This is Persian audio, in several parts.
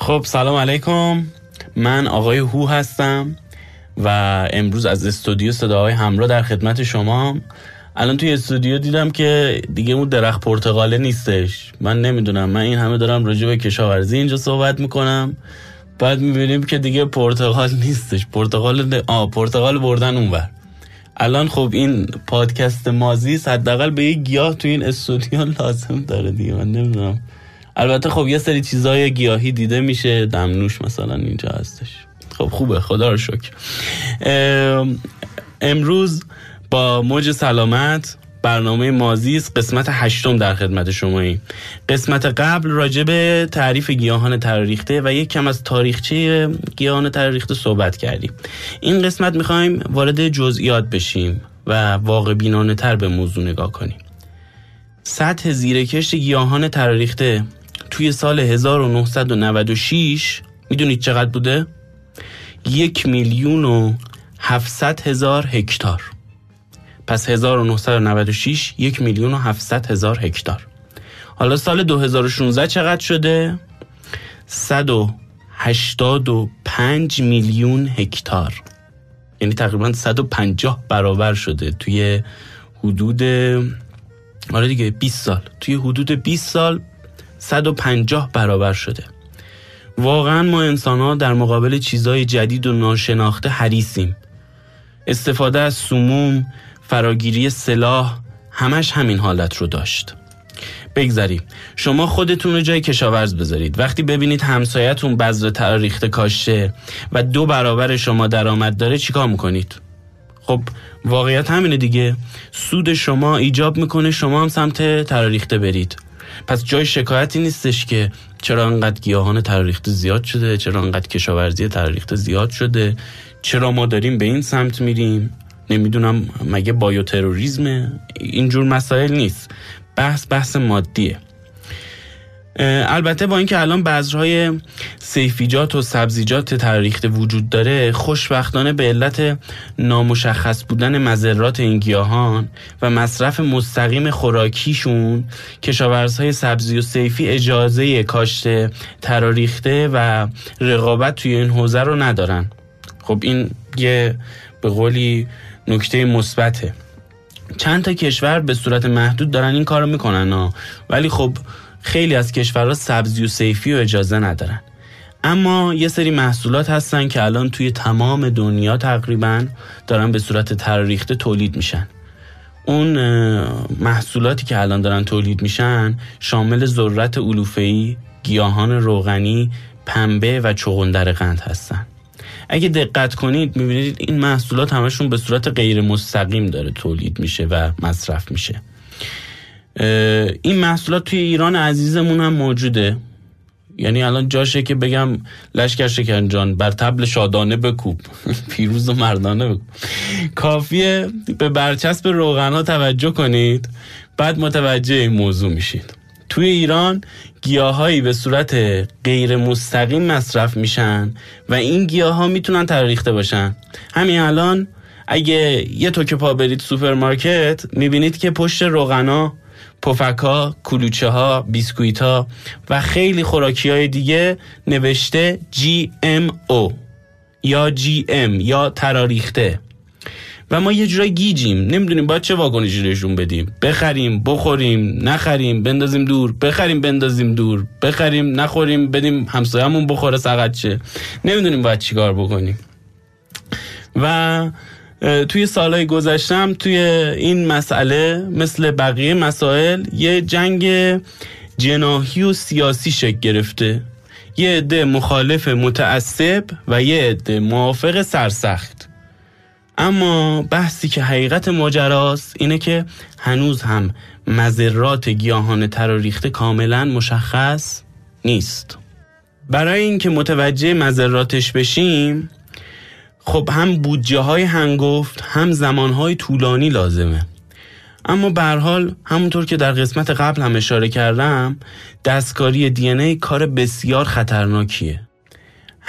خب سلام علیکم، من آقای هو هستم و امروز از استودیو صداهای همراه در خدمت شما. الان توی استودیو دیدم که دیگه اون درخت پرتقاله نیستش. من نمیدونم، من این همه دارم راجع به کشاورزی اینجا صحبت میکنم، بعد میبینیم که دیگه پرتقال نیستش. پرتقال بردن اونور. الان خب این پادکست مازی حداقل به یه گیاه توی این استودیو لازم داره دیگه. من نمیدونم، البته خب یه سری چیزای گیاهی دیده میشه، دمنوش مثلا اینجا هستش. خب خوبه، خدا رو شکر. امروز با موج سلامت برنامه مازیست، قسمت 8 در خدمت شماییم. قسمت قبل راجع به تعریف گیاهان تراریخته و یک کم از تاریخچه گیاهان تراریخته صحبت کردیم. این قسمت میخوایم وارد جزئیات بشیم و واقع بینانه تر به موضوع نگاه کنیم. سطح زیرکشت گیاهان تراریخته توی سال 1996 میدونید چقدر بوده؟ 1,700,000 هکتار. پس 1996 1,700,000 هکتار. حالا سال 2016 چقدر شده؟ 185 میلیون هکتار. یعنی تقریبا 150 برابر شده توی حدود 20 سال. توی حدود 20 سال 150 برابر شده. واقعا ما انسان‌ها در مقابل چیزای جدید و ناشناخته حریصیم. استفاده از سموم، فراگیری سلاح، همش همین حالت رو داشت. بگذاریم شما خودتون رو جای کشاورز بذارید. وقتی ببینید همسایتون بذر تراریخته کاشته و 2 برابر شما درآمد داره، چیکار میکنید؟ خب واقعیت همینه دیگه. سود شما ایجاب میکنه شما هم سمت تراریخته برید. پس جای شکایتی نیستش که چرا انقدر گیاهان تراریخته زیاد شده، چرا انقدر کشاورزی تراریخته زیاد شده، چرا ما داریم به این سمت میریم. نمیدونم مگه بایوتروریسمه؟ اینجور مسائل نیست. بحث مادیه. البته با اینکه الان بذرهای سیفیجات و سبزیجات تراریخته وجود داره، خوشبختانه به علت نامشخص بودن مضرات این گیاهان و مصرف مستقیم خوراکیشون، کشاورزهای سبزی و صیفی اجازه کاشت تراریخته و رقابت توی این حوزه رو ندارن. خب این یه به قولی نکته مثبته. چند تا کشور به صورت محدود دارن این کارو میکنن ولی خب خیلی از کشورها سبزی و صیفی و اجازه ندارن. اما یه سری محصولات هستن که الان توی تمام دنیا تقریبا دارن به صورت تراریخته تولید میشن. اون محصولاتی که الان دارن تولید میشن شامل ذرت علوفه‌ای، گیاهان روغنی، پنبه و چغندر قند هستن. اگه دقت کنید میبینید این محصولات همشون به صورت غیر مستقیم داره تولید میشه و مصرف میشه. این محصولات توی ایران عزیزمون هم موجوده. یعنی الان جاشه که بگم لشکر شکنجان بر طبل شادانه بکوب، پیروز و مردانه بکوب. کافیه به برچسب روغن‌ها توجه کنید، بعد متوجه این موضوع میشید. توی ایران گیاهایی به صورت غیر مستقیم مصرف میشن و این گیاها میتونن تراریخته باشن. همین الان اگه یه توکه پا برید سوپرمارکت میبینید که پشت روغنا، پفک‌ها، کلوچه‌ها، بیسکویت‌ها و خیلی خوراکی‌های دیگه نوشته GMO یا GM یا تراریخته. و ما یه جورای گیجیم، نمیدونیم باید چه واکنشی نشون بدیم. بخریم، بخوریم، نخریم، بندازیم دور، بخریم، بندازیم دور، بخریم، نخوریم، بدیم همسایه‌مون بخوره سقط شه. نمیدونیم باید چیکار بکنیم. و توی سالهای گذشتم توی این مسئله مثل بقیه مسائل یه جنگ جناحی و سیاسی شکل گرفته. یه عده مخالف متعصب و یه عده موافق سرسخت. اما بحثی که حقیقت ماجراست اینه که هنوز هم مضرات گیاهان تراریخته کاملا مشخص نیست. برای اینکه متوجه مضراتش بشیم خب هم بودجه های هنگفت هم زمان های طولانی لازمه. اما به هر حال همونطور که در قسمت قبل هم اشاره کردم، دستکاری دی ان ای کار بسیار خطرناکیه.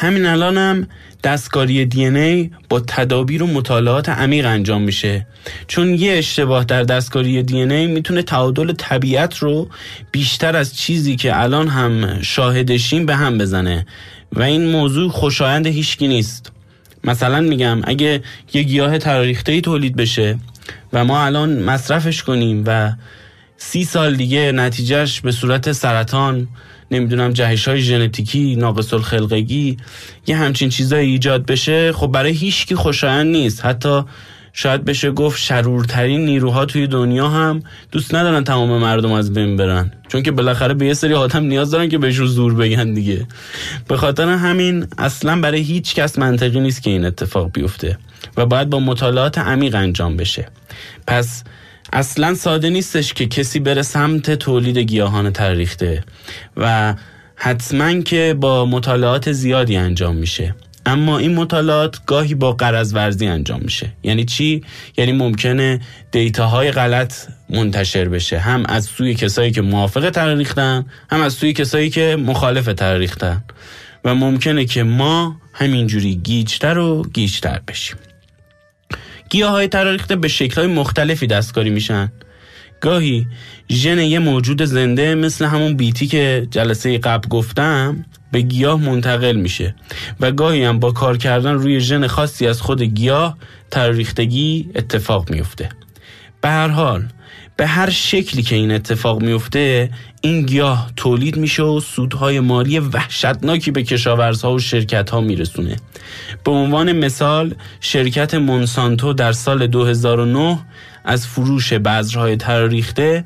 همین الان هم دستکاری DNA با تدابیر و مطالعات عمیق انجام میشه، چون یه اشتباه در دستکاری DNA میتونه تعادل طبیعت رو بیشتر از چیزی که الان هم شاهدشیم به هم بزنه و این موضوع خوشایند هیچکی نیست. مثلا میگم اگه یه گیاه تراریخته‌ای تولید بشه و ما الان مصرفش کنیم و 30 سال دیگه نتیجهش به صورت سرطان، نمیدونم جهش‌های ژنتیکی، ناقص الخلقگی، یه همچین چیزایی ایجاد بشه، خب برای هیچ کی خوشایند نیست. حتی شاید بشه گفت شرورترین نیروها توی دنیا هم دوست ندارن تمام مردم از بین برن، چون که بالاخره به یه سری آدم نیاز دارن که بهشون زور بگن دیگه. به خاطر همین اصلا برای هیچ کس منطقی نیست که این اتفاق بیفته و باید با مطالعات عمیق انجام بشه. پس اصلا ساده نیستش که کسی بره سمت تولید گیاهان تراریخته و حتما که با مطالعات زیادی انجام میشه، اما این مطالعات گاهی با غرض ورزی انجام میشه. یعنی چی؟ یعنی ممکنه دیتاهای غلط منتشر بشه، هم از سوی کسایی که موافق تراریختن، هم از سوی کسایی که مخالف تراریختن، و ممکنه که ما همینجوری گیجتر و گیجتر بشیم. گیاهای تراریخته به شکل‌های مختلفی دستکاری میشن. گاهی ژن یه موجود زنده مثل همون بیتی که جلسه قبل گفتم به گیاه منتقل میشه و گاهی هم با کار کردن روی ژن خاصی از خود گیاه تراریختگی اتفاق میفته. به هر حال به هر شکلی که این اتفاق میفته، این گیاه تولید میشه و سودهای مالی وحشتناکی به کشاورزها و شرکتها میرسونه. به عنوان مثال شرکت مونسانتو در سال 2009 از فروش بذرهای تراریخته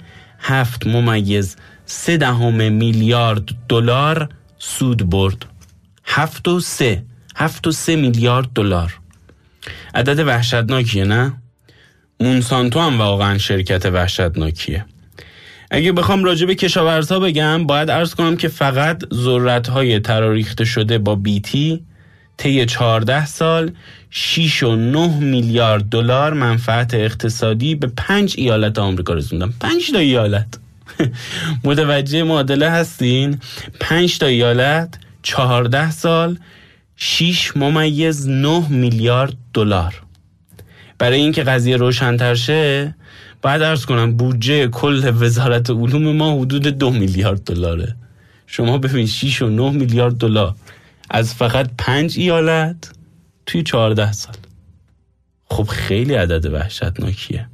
7.3 میلیارد دلار سود برد. 7.3 میلیارد دلار. عدد وحشتناکیه نه؟ مونسانتو هم واقعا شرکت وحشتناکیه. اگه بخوام راجع به کشاورزها بگم، باید عرض کنم که فقط ذرت‌های تراریخته شده با بیتی طی 14 سال 6.9 میلیارد دلار منفعت اقتصادی به 5 ایالت آمریکا رسوندن. 5 تا ایالت. متوجه معادله هستین؟ 5 تا ایالت 14 سال 6.9 میلیارد دلار. برای اینکه قضیه روشن‌تر شه، باید عرض کنم بودجه کل وزارت علوم ما حدود 2 میلیارد دلاره. شما ببین 6.9 میلیارد دلار از فقط 5 ایالت توی 14 سال. خب خیلی عدد وحشتناکیه.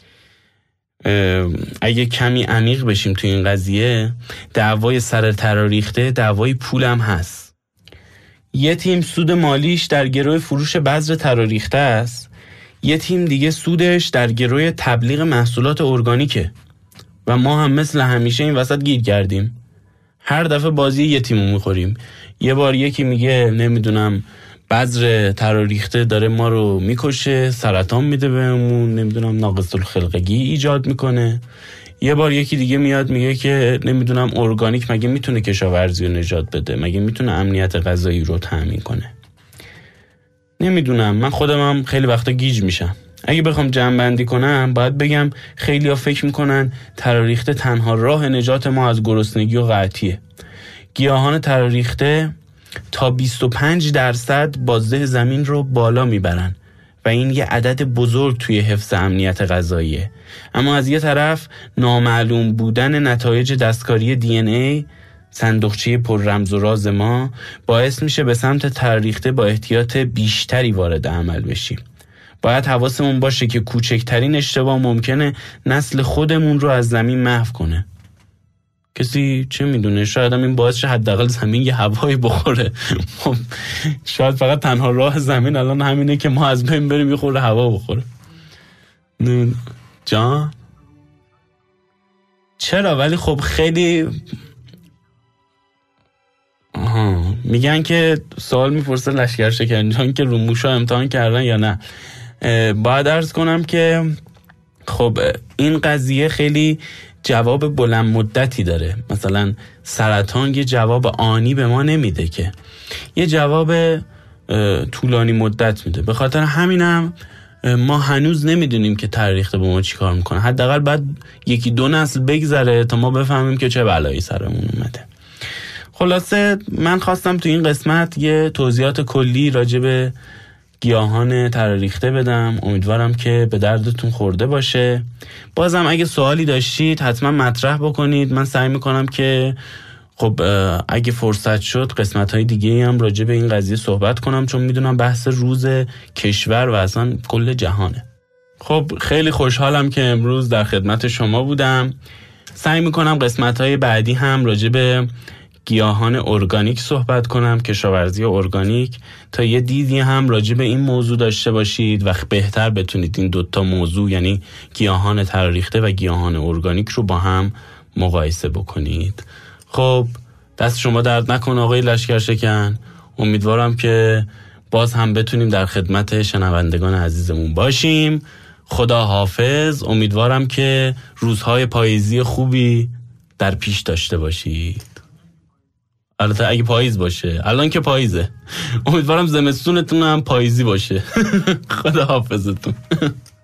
اگه کمی عمیق بشیم توی این قضیه، دعوای سر تراریخته دعوای پول هم هست. یه تیم سود مالیش در گروه فروش بذر تراریخته است، یه تیم دیگه سودش در گروه تبلیغ محصولات ارگانیکه و ما هم مثل همیشه این وسط گیر کردیم. هر دفعه بازی یه تیمو میخوریم. یه بار یکی میگه نمیدونم بذر تراریخته داره ما رو میکشه، سرطان میده بهمون، نمیدونم ناقص الخلقگی ایجاد میکنه. یه بار یکی دیگه میاد میگه که نمیدونم ارگانیک مگه میتونه کشاورزی رو نجات بده، مگه میتونه امنیت غذایی رو تامین کنه. نمیدونم، من خودم هم خیلی وقتا گیج میشم. اگه بخوام جمع بندی کنم باید بگم خیلی ها فکر میکنن تراریخته تنها راه نجات ما از گرسنگی و قحطیه. گیاهان تراریخته تا 25% بازده زمین رو بالا میبرن و این یه عدد بزرگ توی حفظ امنیت غذاییه. اما از یه طرف نامعلوم بودن نتایج دستکاری DNA، صندوقچه پر رمز و راز ما، باعث میشه به سمت تراریخته با احتیاط بیشتری وارد عمل بشیم. باید حواسمون باشه که کوچکترین اشتباه ممکنه نسل خودمون رو از زمین محو کنه. کسی چه میدونه، شاید هم این باعث شه حداقل زمین یه هوایی بخوره. شاید فقط تنها راه زمین الان همینه که ما از بین بریم یه خورده هوا بخوره. جان چرا؟ ولی خب خیلی میگن که سوال میپرسه لشکر شکنجان که رو موشا امتحان کردن یا نه. باید عرض کنم که خب این قضیه خیلی جواب بلند مدتی داره. مثلا سرطان یه جواب آنی به ما نمیده، که یه جواب طولانی مدت میده. به خاطر همینم ما هنوز نمیدونیم که تراریخته با ما چی کار میکنه. حداقل بعد 1-2 نسل بگذره تا ما بفهمیم که چه بلایی سرمون اومده. خلاصه من خواستم تو این قسمت یه توضیحات کلی راجع به گیاهان تراریخته بدم. امیدوارم که به دردتون خورده باشه. بازم اگه سوالی داشتید حتما مطرح بکنید. من سعی میکنم که خب اگه فرصت شد قسمت‌های دیگه هم راجع به این قضیه صحبت کنم، چون میدونم بحث روز کشور و اصلا کل جهانه. خب خیلی خوشحالم که امروز در خدمت شما بودم. سعی میکنم قسمت‌های بعدی هم راجع به گیاهان ارگانیک صحبت کنم، کشاورزی ارگانیک، تا یه دیدی هم راجع به این موضوع داشته باشید و بهتر بتونید این دوتا موضوع یعنی گیاهان تراریخته و گیاهان ارگانیک رو با هم مقایسه بکنید. خب دست شما درد نکنه آقای لشکرشکن. امیدوارم که باز هم بتونیم در خدمت شنوندگان عزیزمون باشیم. خدا حافظ. امیدوارم که روزهای پاییزی خوبی در پیش داشته باشید. البته اگه پاییز باشه، الان که پاییزه. امیدوارم زمستونتون هم پاییزی باشه. خدا حافظتون.